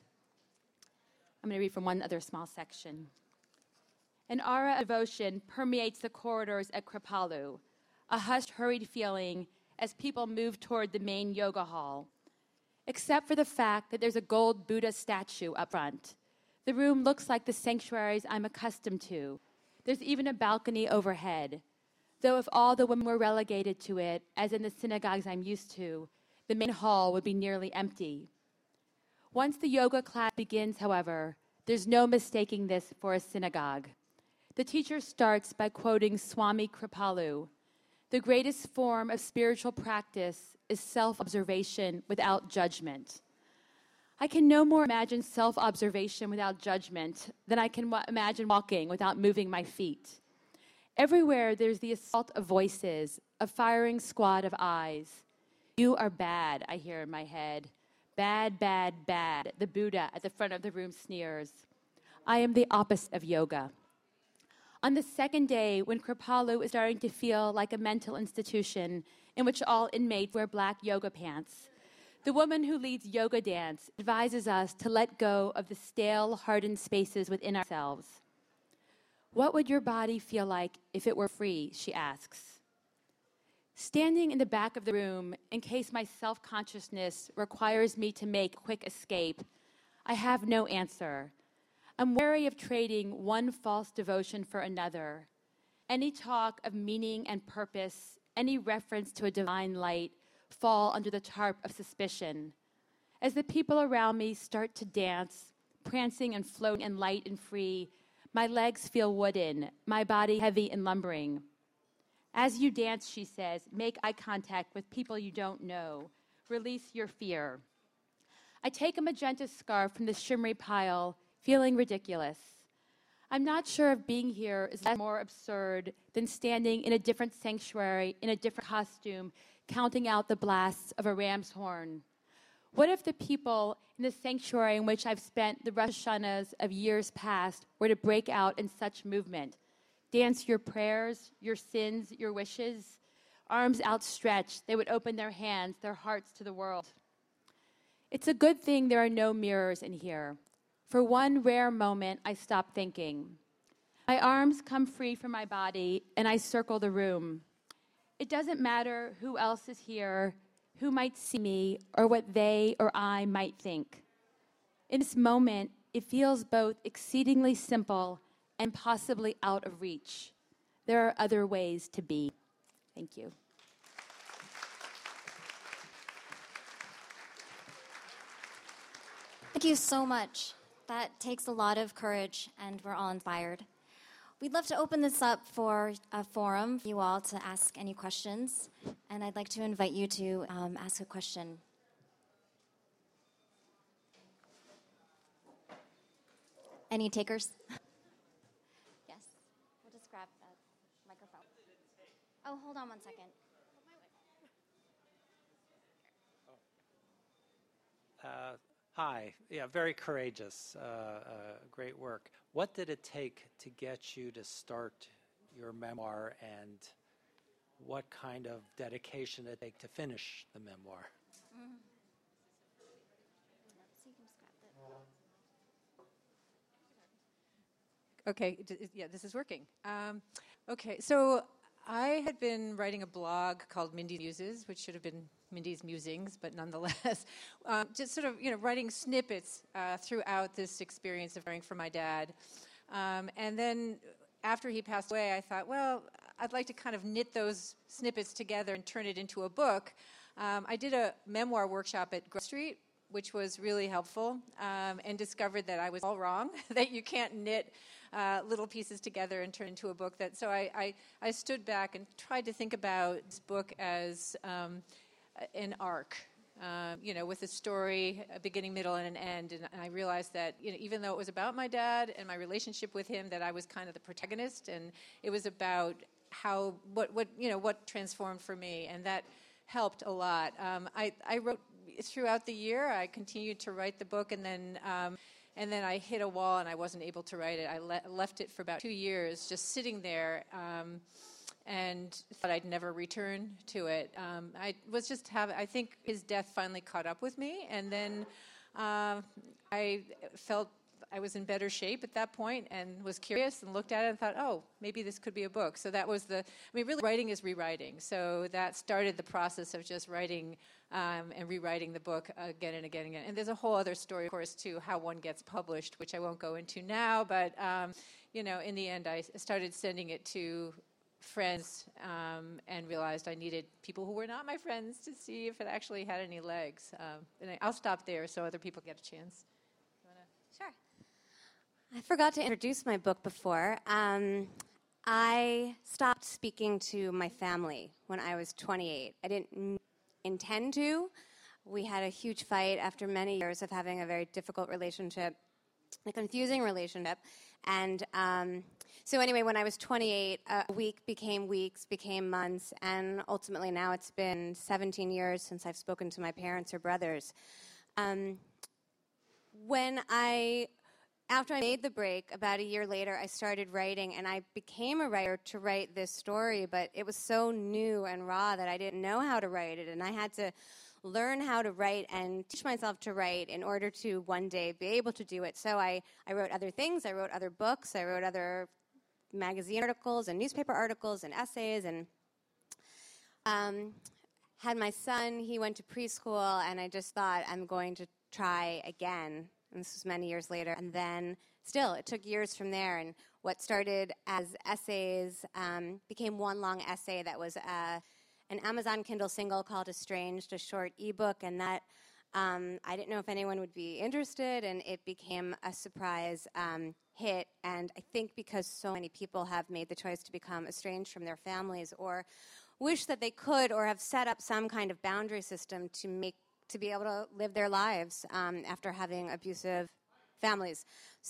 I'm going to read from one other small section. An aura of devotion permeates the corridors at Kripalu, a hushed, hurried feeling as people move toward the main yoga hall. Except for the fact that there's a gold Buddha statue up front, the room looks like the sanctuaries I'm accustomed to. There's even a balcony overhead. Though if all the women were relegated to it, as in the synagogues I'm used to, the main hall would be nearly empty. Once the yoga class begins, however, there's no mistaking this for a synagogue. The teacher starts by quoting Swami Kripalu. The greatest form of spiritual practice is self-observation without judgment. I can no more imagine self-observation without judgment than I can wa- imagine walking without moving my feet. Everywhere there's the assault of voices, a firing squad of eyes. You are bad, I hear in my head. Bad, bad, bad. The Buddha at the front of the room sneers. I am the opposite of yoga. On the second day, when Kripalu is starting to feel like a mental institution in which all inmates wear black yoga pants, the woman who leads yoga dance advises us to let go of the stale, hardened spaces within ourselves. What would your body feel like if it were free, she asks. Standing in the back of the room, in case my self-consciousness requires me to make a quick escape, I have no answer. I'm wary of trading one false devotion for another. Any talk of meaning and purpose, any reference to a divine light, fall under the tarp of suspicion. As the people around me start to dance, prancing and floating and light and free, my legs feel wooden, my body heavy and lumbering. As you dance, she says, make eye contact with people you don't know. Release your fear. I take a magenta scarf from the shimmery pile, feeling ridiculous. I'm not sure if being here is more absurd than standing in a different sanctuary, in a different costume, counting out the blasts of a ram's horn. What if the people in the sanctuary in which I've spent the Rosh Hashanahs of years past were to break out in such movement? Dance your prayers, your sins, your wishes. Arms outstretched, they would open their hands, their hearts to the world. It's a good thing there are no mirrors in here. For one rare moment, I stop thinking. My arms come free from my body, and I circle the room. It doesn't matter who else is here, who might see me, or what they or I might think. In this moment, it feels both exceedingly simple and possibly out of reach. There are other ways to be. Thank you. Thank you so much. That takes a lot of courage, and we're all inspired. We'd love to open this up for a forum for you all to ask any questions, and I'd like to invite you to um, ask a question. Any takers? Yes. We'll just grab the microphone. Oh, hold on one second. Uh, hi. Yeah, very courageous. Uh, uh, great work. What did it take to get you to start your memoir, and what kind of dedication did it take to finish the memoir? Mm-hmm. Okay, yeah, this is working. Um, okay, so I had been writing a blog called Mindy's Muses, which should have been Mindy's Musings, but nonetheless, um, just sort of, you know, writing snippets uh, throughout this experience of caring for my dad. Um, and then after he passed away, I thought, well, I'd like to kind of knit those snippets together and turn it into a book. Um, I did a memoir workshop at Grove Street, which was really helpful, um, and discovered that I was all wrong, that you can't knit uh, little pieces together and turn into a book. That So I, I, I stood back and tried to think about this book as um, an arc, uh, you know, with a story, a beginning, middle, and an end. And, and I realized that, you know, even though it was about my dad and my relationship with him, that I was kind of the protagonist, and it was about how, what, what you know, what transformed for me, and that helped a lot. Um, I, I wrote throughout the year. I continued to write the book, and then um, and then I hit a wall, and I wasn't able to write it. I le- left it for about two years, just sitting there, um, and thought I'd never return to it. Um, I was just have. I think his death finally caught up with me, and then uh, I felt I was in better shape at that point, and was curious and looked at it and thought, oh, maybe this could be a book. So that was the. I mean, really, writing is rewriting. So that started the process of just writing. Um, and rewriting the book again and again and again. And there's a whole other story, of course, too, how one gets published, which I won't go into now. But, um, you know, in the end, I started sending it to friends um, and realized I needed people who were not my friends to see if it actually had any legs. Um, and I, I'll stop there so other people get a chance. You wanna? Sure. I forgot to introduce my book before. Um, I stopped speaking to my family when I was twenty-eight. I didn't intend to. We had a huge fight after many years of having a very difficult relationship, a confusing relationship, and um, So anyway, when I was twenty-eight, a week became weeks, became months, and ultimately now it's been seventeen years since I've spoken to my parents or brothers. Um, when I, after I made the break, about a year later, I started writing, and I became a writer to write this story, but it was so new and raw that I didn't know how to write it, and I had to learn how to write and teach myself to write in order to one day be able to do it. So I, I wrote other things. I wrote other books. I wrote other magazine articles and newspaper articles and essays, and um, had my son. He went to preschool, and I just thought, I'm going to try again. And this was many years later. And then still, it took years from there. And what started as essays um, became one long essay that was uh, an Amazon Kindle single called Estranged, a short ebook. And that um, I didn't know if anyone would be interested, and it became a surprise um, hit. And I think because so many people have made the choice to become estranged from their families, or wish that they could, or have set up some kind of boundary system to make to be able to live their lives um, after having abusive families.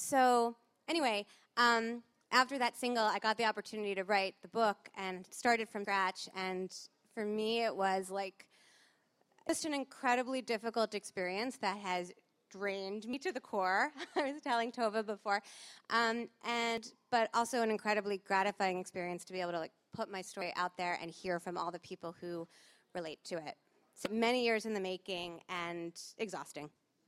So anyway, um, after that single, I got the opportunity to write the book and started from scratch. And for me, it was like just an incredibly difficult experience that has drained me to the core. I was telling Tova before, um, and but also an incredibly gratifying experience to be able to like put my story out there and hear from all the people who relate to it. So many years in the making and exhausting.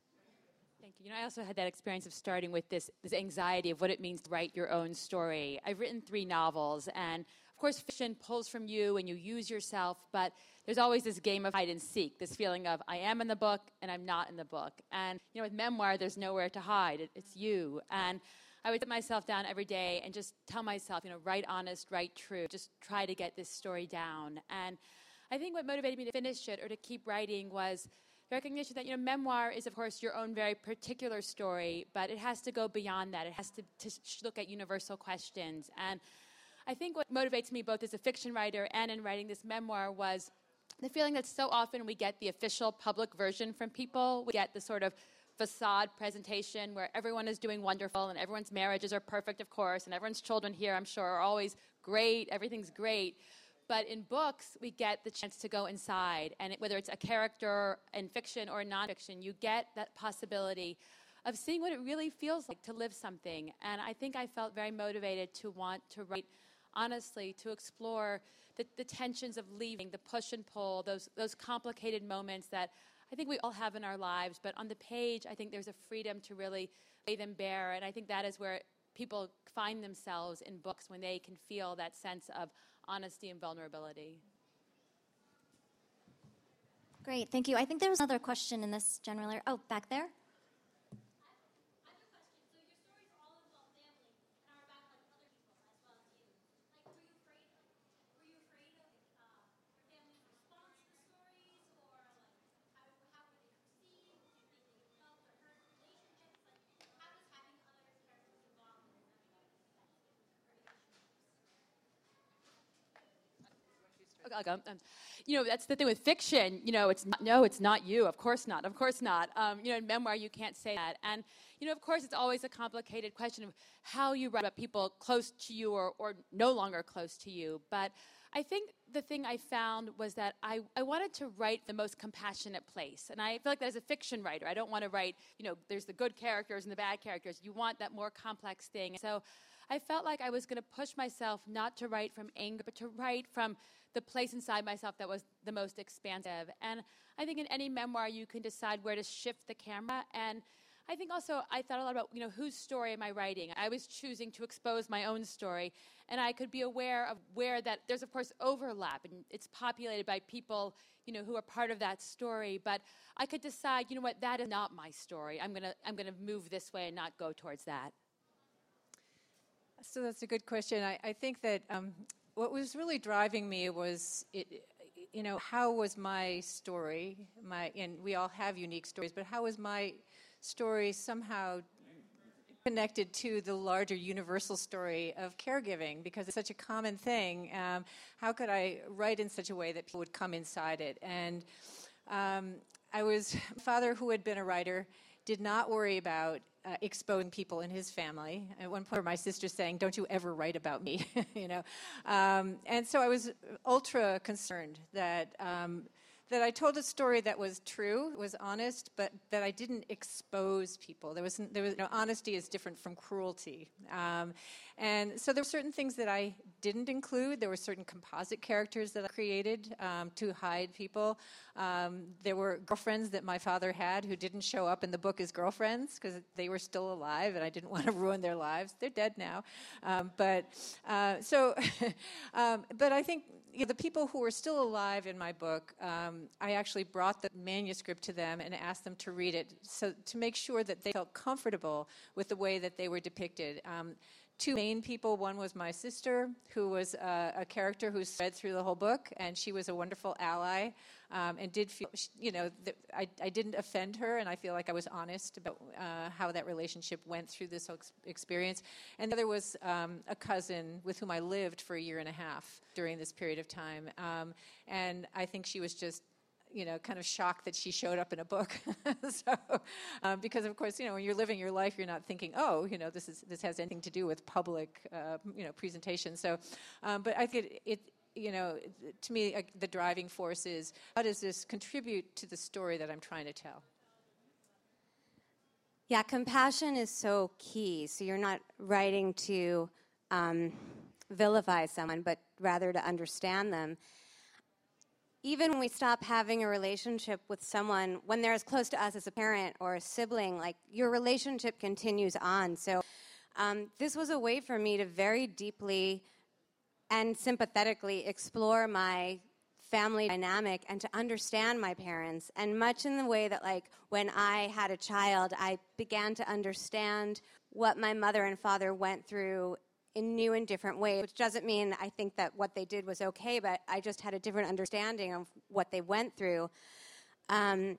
Thank you. You know, I also had that experience of starting with this, this anxiety of what it means to write your own story. I've written three novels, and of course fiction pulls from you and you use yourself, but there's always this game of hide and seek, this feeling of I am in the book and I'm not in the book. And, you know, with memoir, there's nowhere to hide. It, it's you. And I would sit myself down every day and just tell myself, you know, write honest, write true, just try to get this story down. And I think what motivated me to finish it or to keep writing was recognition that, you know, memoir is, of course, your own very particular story, but it has to go beyond that. It has to, to look at universal questions. And I think what motivates me both as a fiction writer and in writing this memoir was the feeling that so often we get the official public version from people. We get the sort of facade presentation where everyone is doing wonderful and everyone's marriages are perfect, of course, and everyone's children here, I'm sure, are always great. Everything's great. But in books, we get the chance to go inside. And it, whether it's a character in fiction or nonfiction, you get that possibility of seeing what it really feels like to live something. And I think I felt very motivated to want to write honestly, to explore the, the tensions of leaving, the push and pull, those, those complicated moments that I think we all have in our lives. But on the page, I think there's a freedom to really lay them bare. And I think that is where people find themselves in books, when they can feel that sense of honesty and vulnerability. Great, thank you. I think there was another question in this general area. Oh, back there. I'll go. Um, you know, that's the thing with fiction. You know, it's not, no, it's not you. Of course not. Of course not. Um, you know, in memoir, you can't say that. And, you know, of course, it's always a complicated question of how you write about people close to you or, or no longer close to you. But I think the thing I found was that I, I wanted to write the most compassionate place. And I feel like that as a fiction writer, I don't want to write, you know, there's the good characters and the bad characters. You want that more complex thing. So I felt like I was going to push myself not to write from anger, but to write from the place inside myself that was the most expansive. And I think in any memoir, you can decide where to shift the camera. And I think also I thought a lot about, you know, whose story am I writing? I was choosing to expose my own story. And I could be aware of where that, there's of course overlap, and it's populated by people, you know, who are part of that story. But I could decide, you know what, that is not my story. I'm gonna, I'm gonna move this way and not go towards that. So that's a good question. I, I think that um, what was really driving me was, it, you know, how was my story, my, and we all have unique stories, but how was my story somehow connected to the larger universal story of caregiving? Because it's such a common thing. Um, how could I write in such a way that people would come inside it? And um, I was, my father, who had been a writer, did not worry about uh, exposing people in his family. At one point, my sister saying, "Don't you ever write about me," you know. Um, and so I was ultra concerned that um, that I told a story that was true, was honest, but that I didn't expose people. There was, there was you know, honesty is different from cruelty. Um, and so there were certain things that I didn't include. There were certain composite characters that I created um, to hide people. Um, there were girlfriends that my father had who didn't show up in the book as girlfriends because they were still alive and I didn't want to ruin their lives. They're dead now. Um, but uh, so, um, but I think you know, the people who were still alive in my book, um, I actually brought the manuscript to them and asked them to read it so to make sure that they felt comfortable with the way that they were depicted. Um, two main people, one was my sister, who was uh, a character who read through the whole book, and she was a wonderful ally um, and did feel, you know, that I, I didn't offend her, and I feel like I was honest about uh, how that relationship went through this whole ex- experience. And the other was um, a cousin with whom I lived for a year and a half during this period of time. Um, and I think she was just you know, kind of shocked that she showed up in a book. so, um, because of course, you know, when you're living your life, you're not thinking, oh, you know, this is this has anything to do with public, uh, you know, presentation. So, um, but I think it, it, you know, to me, uh, the driving force is how does this contribute to the story that I'm trying to tell? Yeah, compassion is so key. So you're not writing to um, vilify someone, but rather to understand them. Even when we stop having a relationship with someone, when they're as close to us as a parent or a sibling, like your relationship continues on. So um, this was a way for me to very deeply and sympathetically explore my family dynamic and to understand my parents. And much in the way that, like, when I had a child, I began to understand what my mother and father went through in new and different ways, which doesn't mean I think that what they did was okay, but I just had a different understanding of what they went through. Um,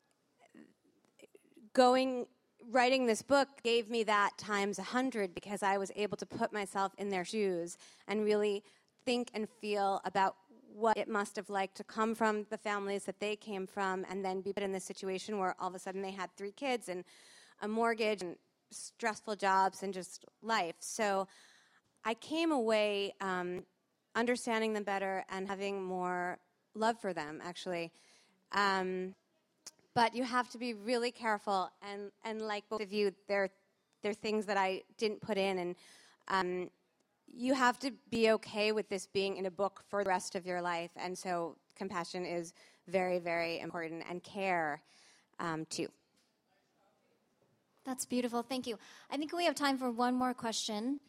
going, writing this book gave me that times a hundred because I was able to put myself in their shoes and really think and feel about what it must have liked to come from the families that they came from and then be put in this situation where all of a sudden they had three kids and a mortgage and stressful jobs and just life. So I came away um, understanding them better and having more love for them, actually. Um, but you have to be really careful, and, and like both of you, there, there are things that I didn't put in, and um, you have to be okay with this being in a book for the rest of your life, and so compassion is very, very important, and care, um, too. That's beautiful. Thank you. I think we have time for one more question.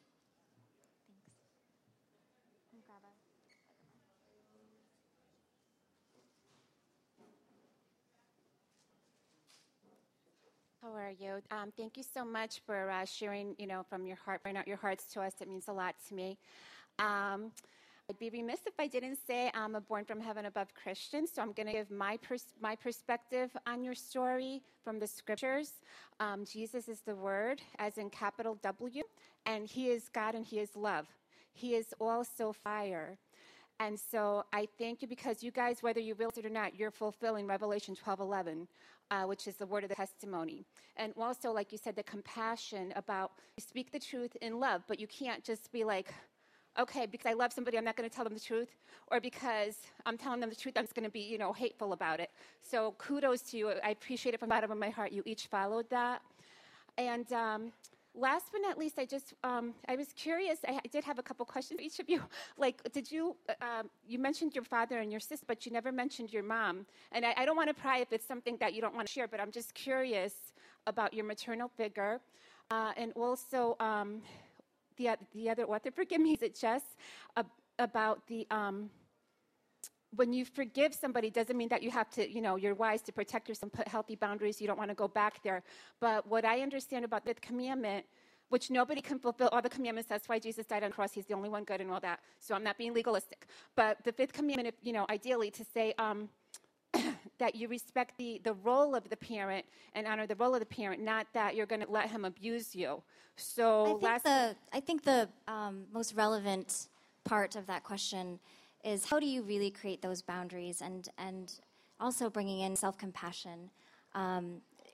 How are you? Um, thank you so much for uh, sharing, you know, from your heart, pouring out your hearts to us. It means a lot to me. Um, I'd be remiss if I didn't say I'm a born from heaven above Christian, so I'm going to give my pers- my perspective on your story from the scriptures. Um, Jesus is the Word, as in capital W, and He is God and He is love. He is also fire. And so I thank you because you guys, whether you realize it or not, you're fulfilling Revelation twelve eleven, uh, which is the word of the testimony. And also, like you said, the compassion about you speak the truth in love, but you can't just be like, okay, because I love somebody, I'm not going to tell them the truth, or because I'm telling them the truth, I'm just going to be, you know, hateful about it. So kudos to you. I appreciate it from the bottom of my heart. You each followed that. And um, last but not least, I just, um, I was curious. I, I did have a couple questions for each of you. Like, did you, uh, you mentioned your father and your sister, but you never mentioned your mom. And I, I don't want to pry if it's something that you don't want to share, but I'm just curious about your maternal figure. Uh, and also, um, the, the other author, forgive me, is it Jess, uh, about the, um, when you forgive somebody, doesn't mean that you have to, you know, you're wise to protect yourself, put healthy boundaries. You don't want to go back there. But what I understand about the fifth commandment, which nobody can fulfill all the commandments, that's why Jesus died on the cross. He's the only one good and all that. So I'm not being legalistic. But the fifth commandment, you know, ideally to say um, that you respect the, the role of the parent and honor the role of the parent, not that you're going to let him abuse you. So I think last the, I think the um, most relevant part of that question is how do you really create those boundaries and, and also bringing in self-compassion. Um,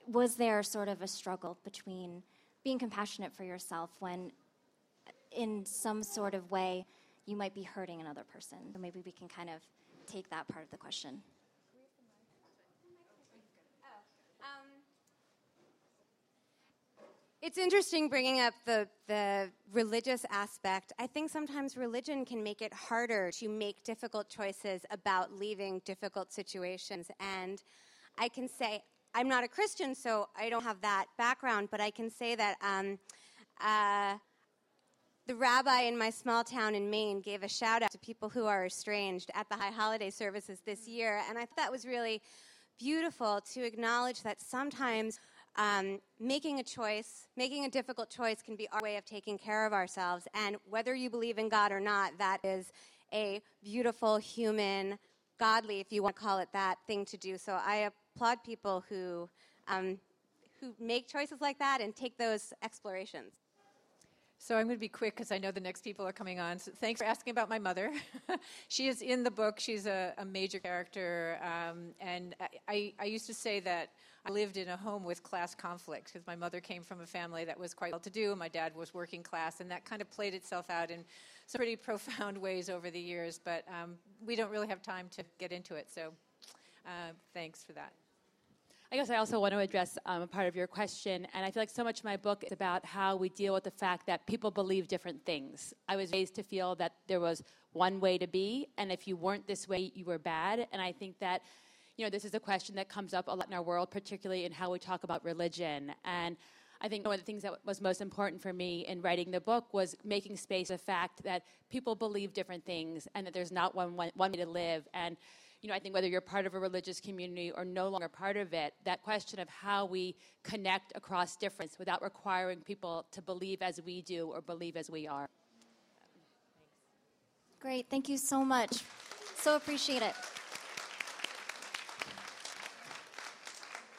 was there sort of a struggle between being compassionate for yourself when, in some sort of way, you might be hurting another person? So maybe we can kind of take that part of the question. Um, it's interesting bringing up the, the religious aspect. I think sometimes religion can make it harder to make difficult choices about leaving difficult situations. And I can say, I'm not a Christian, so I don't have that background, but I can say that um, uh, the rabbi in my small town in Maine gave a shout out to people who are estranged at the High Holiday services this year, and I thought that was really beautiful to acknowledge that sometimes um, making a choice, making a difficult choice can be our way of taking care of ourselves, and whether you believe in God or not, that is a beautiful, human, godly, if you want to call it that, thing to do. So I applaud people who um, who make choices like that and take those explorations. So I'm going to be quick because I know the next people are coming on. So thanks for asking about my mother. She is in the book. She's a, a major character. Um, and I, I, I used to say that I lived in a home with class conflict because my mother came from a family that was quite well-to-do. My dad was working class, and that kind of played itself out in some pretty profound ways over the years. But um, we don't really have time to get into it. So uh, thanks for that. I guess I also want to address um, a part of your question, and I feel like so much of my book is about how we deal with the fact that people believe different things. I was raised to feel that there was one way to be, and if you weren't this way, you were bad. And I think that, you know, this is a question that comes up a lot in our world, particularly in how we talk about religion. And I think one of the things that was most important for me in writing the book was making space for the fact that people believe different things and that there's not one, one, one way to live. And you know, I think whether you're part of a religious community or no longer part of it, that question of how we connect across difference without requiring people to believe as we do or believe as we are. Great. Thank you so much. So appreciate it.